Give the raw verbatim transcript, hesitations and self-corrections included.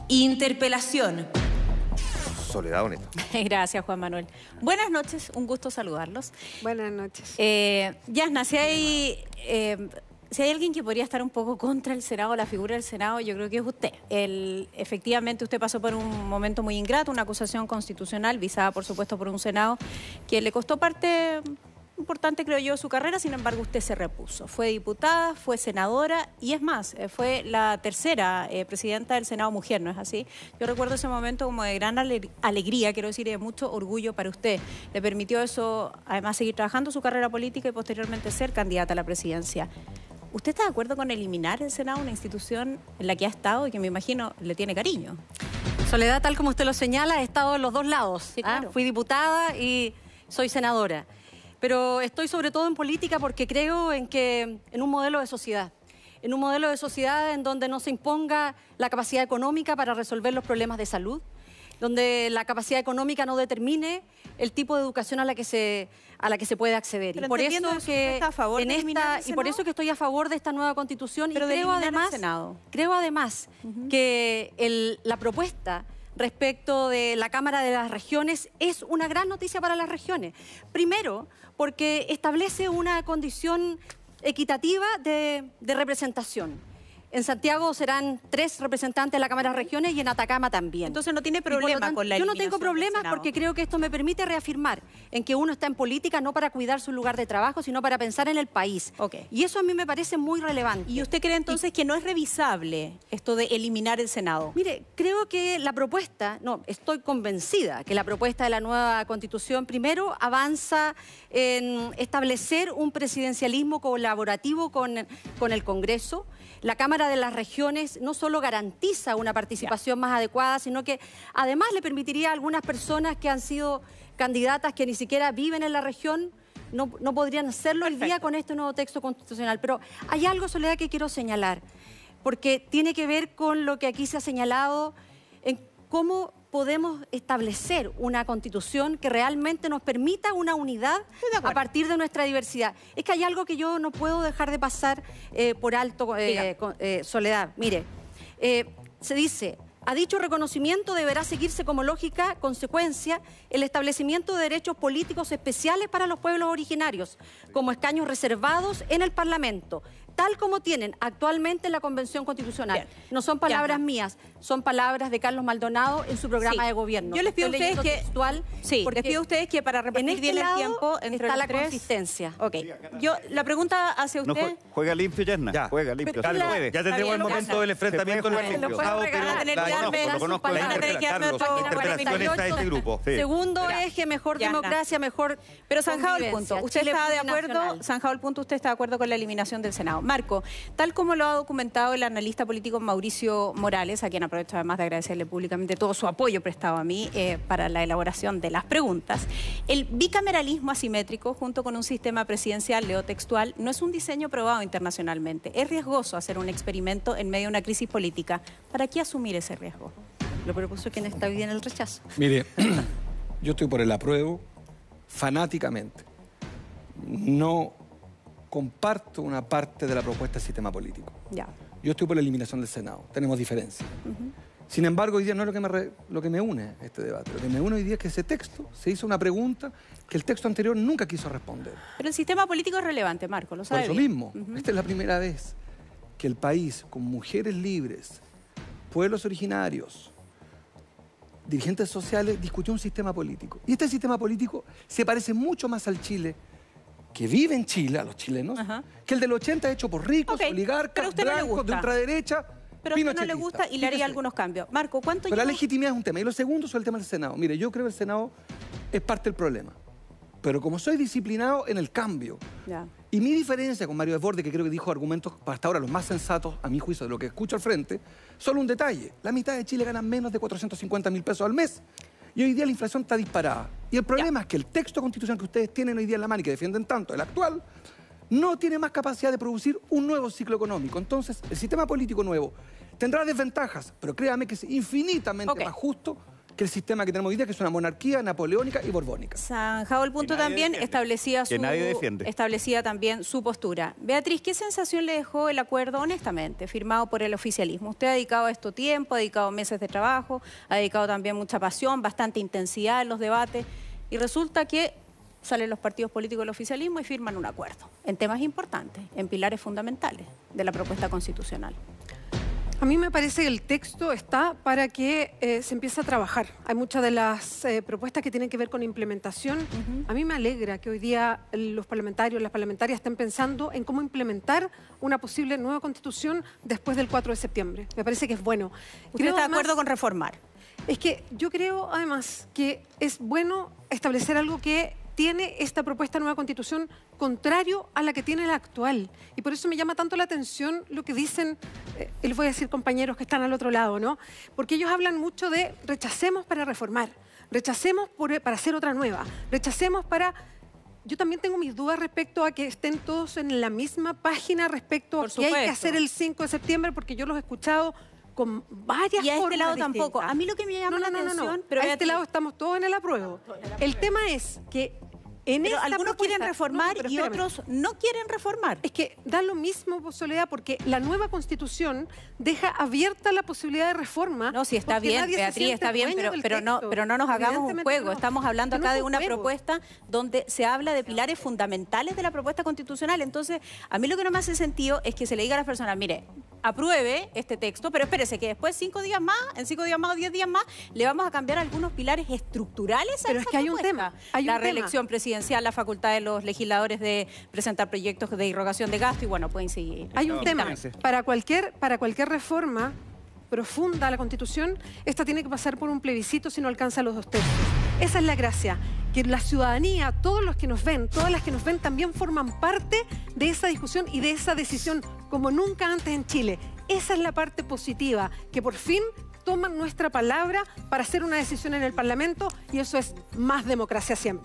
Interpelación. Soledad Bonito. Gracias, Juan Manuel. Buenas noches, un gusto saludarlos. Buenas noches. Eh, Yasna, si hay, eh, si hay alguien que podría estar un poco contra el Senado, la figura del Senado, yo creo que es usted. El, efectivamente, usted pasó por un momento muy ingrato, una acusación constitucional visada, por supuesto, por un Senado que le costó parte importante, creo yo, su carrera. Sin embargo, usted se repuso. Fue diputada, fue senadora y es más, eh, fue la tercera eh, presidenta del Senado mujer, ¿no es así? Yo recuerdo ese momento como de gran ale alegría, quiero decir, y de mucho orgullo para usted. Le permitió eso, además, seguir trabajando su carrera política y posteriormente ser candidata a la presidencia. ¿Usted está de acuerdo con eliminar el Senado, una institución en la que ha estado y que me imagino le tiene cariño? Soledad, tal como usted lo señala, he estado en los dos lados. Sí, claro. ¿Ah? Fui diputada y soy senadora. Pero estoy sobre todo en política porque creo en que en un modelo de sociedad, en un modelo de sociedad en donde no se imponga la capacidad económica para resolver los problemas de salud, donde la capacidad económica no determine el tipo de educación a la que se a la que se puede acceder. Pero y por eso que está a favor en de eliminar esta el y por Senado. eso que estoy a favor de esta nueva Constitución. Pero y de creo eliminar además el Senado. creo además Uh-huh. que el, la propuesta respecto de la Cámara de las Regiones es una gran noticia para las regiones. Primero, porque establece una condición equitativa de, de representación. En Santiago serán tres representantes de la Cámara de Regiones y en Atacama también. Entonces no tiene Y por lo problema tanto, con la Yo no eliminación tengo del problemas Senado. porque creo que esto me permite reafirmar en que uno está en política no para cuidar su lugar de trabajo, sino para pensar en el país. Ok. Y eso a mí me parece muy relevante. ¿Y usted cree entonces que no es revisable esto de eliminar el Senado? Mire, creo que la propuesta, no, estoy convencida que la propuesta de la nueva Constitución, primero, avanza en establecer un presidencialismo colaborativo con, con el Congreso. La Cámara de las Regiones no solo garantiza una participación más adecuada, sino que además le permitiría a algunas personas que han sido candidatas que ni siquiera viven en la región, no, no podrían hacerlo el día con este nuevo texto constitucional. Pero hay algo, Soledad, que quiero señalar, porque tiene que ver con lo que aquí se ha señalado en cómo podemos establecer una constitución que realmente nos permita una unidad a partir de nuestra diversidad. Es que hay algo que yo no puedo dejar de pasar eh, por alto, eh, con, eh, Soledad. Mire, eh, se dice, a dicho reconocimiento deberá seguirse como lógica consecuencia el establecimiento de derechos políticos especiales para los pueblos originarios, como escaños reservados en el Parlamento, tal como tienen actualmente en la Convención Constitucional. Bien. No son palabras Ya. mías, son palabras de Carlos Maldonado en su programa Sí. de gobierno. Yo les pido a Estoy ustedes leyendo que textual, sí, porque les pido a ustedes que para repartir en este bien el lado tiempo entre está los la tres. consistencia. Ok. Yo la pregunta hacia No, usted. jue- juega limpio, Yasna. Ya. Juega limpio. Pero Se la- puede. Ya tendremos bien, el lo momento pasa. del enfrentamiento en Se el puede tiempo. jugar. Lo puedo regalar, pero tener la que darme conozco, lo sus conozco. La palabras. interpela- Tener que darme Carlos, otra la interpelación cuarenta y está de este grupo. Sí. Segundo Ya. eje, mejor Ya, democracia, mejor Pero zanjado el convivencia. punto, ¿usted Chile está de acuerdo? plurinacional. Zanjado el punto, ¿usted está de acuerdo con la eliminación del Senado? Marco, tal como lo ha documentado el analista político Mauricio Morales, a quien aprovecho además de agradecerle públicamente todo su apoyo prestado a mí eh, para la elaboración de las preguntas, el bicameralismo asimétrico junto con un sistema presidencial, leo textual, no es un diseño probado internacionalmente. Es riesgoso hacer un experimento en medio de una crisis política. ¿Para qué asumir ese riesgo? Lo propuso quien está hoy día en el rechazo. Mire, yo estoy por el apruebo fanáticamente. No comparto una parte de la propuesta del sistema político. Ya. Yo estoy por la eliminación del Senado. Tenemos diferencias. Sin embargo, hoy día no es lo que, me re- lo que me une a este debate. Lo que me une hoy día es que ese texto se hizo una pregunta que el texto anterior nunca quiso responder. Pero el sistema político es relevante, Marco, lo Por sabe eso bien. mismo, Ujú. esta es la primera vez que el país, con mujeres libres, pueblos originarios, dirigentes sociales, discutió un sistema político. Y este sistema político se parece mucho más al Chile que vive en Chile, a los chilenos, Ajá. que el del ochenta hecho por ricos, Ok, pero a oligarcas, usted no le blancos, gusta. de ultraderecha, Pero a usted no le pinochetistas. gusta y le haría Fíjese. algunos cambios. Marco, ¿cuánto Pero la lleva- legitimidad es un tema. Y lo segundo sobre el tema del Senado. Mire, yo creo que el Senado es parte del problema. Pero como soy disciplinado en el cambio, Ya. y mi diferencia con Mario Desbordes, que creo que dijo argumentos hasta ahora los más sensatos, a mi juicio, de lo que escucho al frente, solo un detalle. La mitad de Chile gana menos de cuatrocientos cincuenta mil pesos al mes. Y hoy día la inflación está disparada. Y el problema es que el texto constitucional que ustedes tienen hoy día en la mano y que defienden tanto, el actual, no tiene más capacidad de producir un nuevo ciclo económico. Entonces, el sistema político nuevo tendrá desventajas, pero créame que es infinitamente Ok. más justo que el sistema que tenemos hoy día, que es una monarquía napoleónica y borbónica. Zanjado el punto, también establecía, su, establecía también su postura. Beatriz, ¿qué sensación le dejó el acuerdo, honestamente, firmado por el oficialismo? Usted ha dedicado a esto tiempo, ha dedicado meses de trabajo, ha dedicado también mucha pasión, bastante intensidad en los debates, y resulta que salen los partidos políticos del oficialismo y firman un acuerdo en temas importantes, en pilares fundamentales de la propuesta constitucional. A mí me parece que el texto está para que eh, se empiece a trabajar. Hay muchas de las eh, propuestas que tienen que ver con implementación. Uh-huh. A mí me alegra que hoy día los parlamentarios, las parlamentarias estén pensando en cómo implementar una posible nueva constitución después del cuatro de septiembre. Me parece que es bueno. ¿Usted está de acuerdo con reformar? Es que yo creo, además, que es bueno establecer algo que tiene esta propuesta de nueva constitución contrario a la que tiene la actual. Y por eso me llama tanto la atención lo que dicen, eh, y les voy a decir compañeros que están al otro lado, ¿no? Porque ellos hablan mucho de rechacemos para reformar, rechacemos por, para hacer otra nueva, rechacemos para... Yo también tengo mis dudas respecto a que estén todos en la misma página respecto a qué hay que hacer el cinco de septiembre, porque yo los he escuchado con varias y a este lado distintas. tampoco. A mí lo que me llama no, no, la no, atención... No, no. Pero a este lado estamos todos en el apruebo. El tema es que en pero esta algunos propuesta, quieren reformar no, y otros no quieren reformar. Es que da lo mismo, Soledad, porque la nueva Constitución deja abierta la posibilidad de reforma. No, sí, está bien, Beatriz, está bien, pero, pero, no, pero no nos hagamos un juego. No. Estamos hablando acá no de una juego. propuesta donde se habla de pilares fundamentales de la propuesta constitucional. Entonces, a mí lo que no me hace sentido es que se le diga a las personas, mire, apruebe este texto, pero espérese que después cinco días más, en cinco días más o diez días más, le vamos a cambiar algunos pilares estructurales a pero esa es que hay propuesta. un tema. Hay la un reelección tema. presidencial, la facultad de los legisladores de presentar proyectos de irrogación de gasto y bueno, pueden seguir. Hay un tema. Para cualquier, para cualquier reforma profunda a la Constitución, esta tiene que pasar por un plebiscito si no alcanza los dos tercios. Esa es la gracia, que la ciudadanía, todos los que nos ven, todas las que nos ven también forman parte de esa discusión y de esa decisión como nunca antes en Chile. Esa es la parte positiva, que por fin toman nuestra palabra para hacer una decisión en el Parlamento y eso es más democracia siempre.